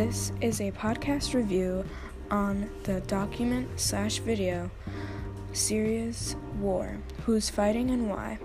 This is a podcast review on the document/video Syria's war, who's fighting and why.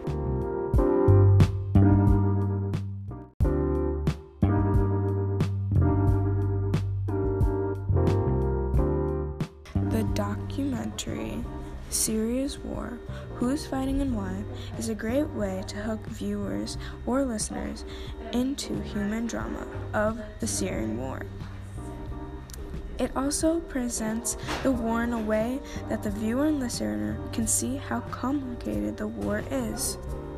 The documentary Syria's War, Who's Fighting and Why is a great way to hook viewers or listeners into human drama of the Syrian war. It also presents the war in a way that the viewer and listener can see how complicated the war is.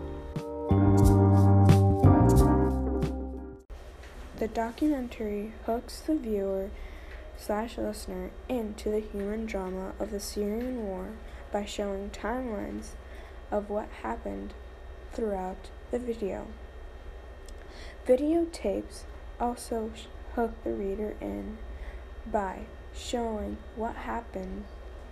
The documentary hooks the viewer/listener into the human drama of the Syrian war by showing timelines of what happened throughout the video. Videotapes also hook the reader in by showing what happened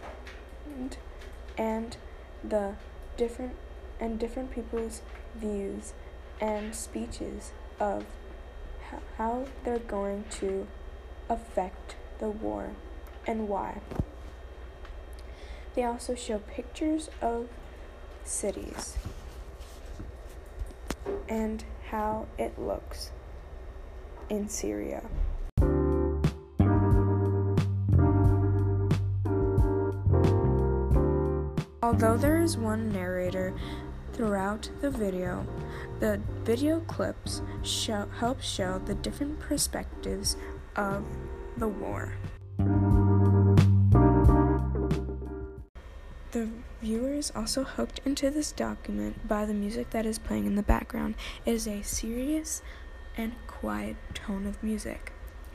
and the different people's views and speeches of how they're going to affect the war and why. They also show pictures of cities and how it looks in Syria. Although there is one narrator throughout the video clips help show the different perspectives of the war. The viewer is also hooked into this document by the music that is playing in the background. It is a serious and quiet tone of music.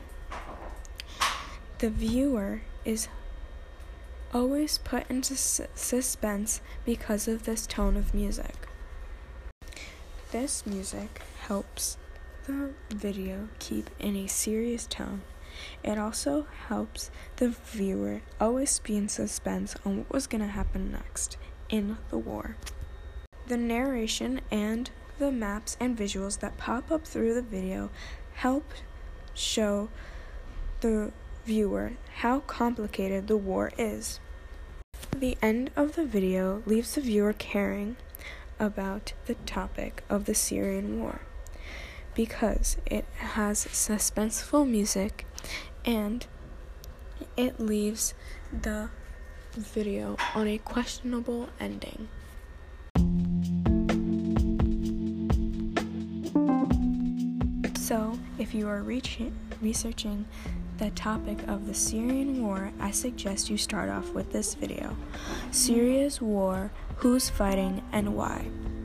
The viewer is always put into suspense because of this tone of music. This music helps the video keep in a serious tone. It also helps the viewer always be in suspense on what was going to happen next in the war. The narration and the maps and visuals that pop up through the video help show the viewer how complicated the war is. The end of the video leaves the viewer caring about the topic of the Syrian war because it has suspenseful music and it leaves the video on a questionable ending. So, if you are researching the topic of the Syrian war, I suggest you start off with this video. Syria's War, Who's Fighting and Why?